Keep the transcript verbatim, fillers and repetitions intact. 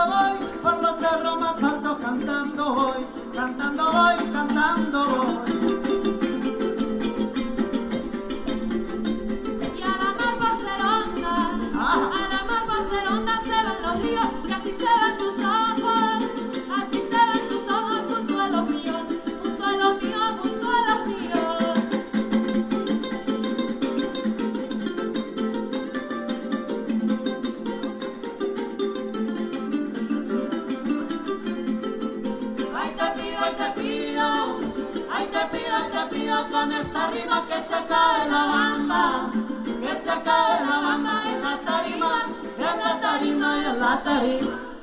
voy, por los cerros más altos cantando voy, cantando voy, cantando voy. Y a la mar Barcelona, a la mar Barcelona se van los ríos, y así se van tus ojos, así se van tus ojos junto a los míos, junto a los míos, junto a los míos. Ay te pido, ay te pido, ay te pido, ay te pido con esta rima que se acabe la bamba, que se acabe la bamba en la tarima, en la tarima, en la tarima.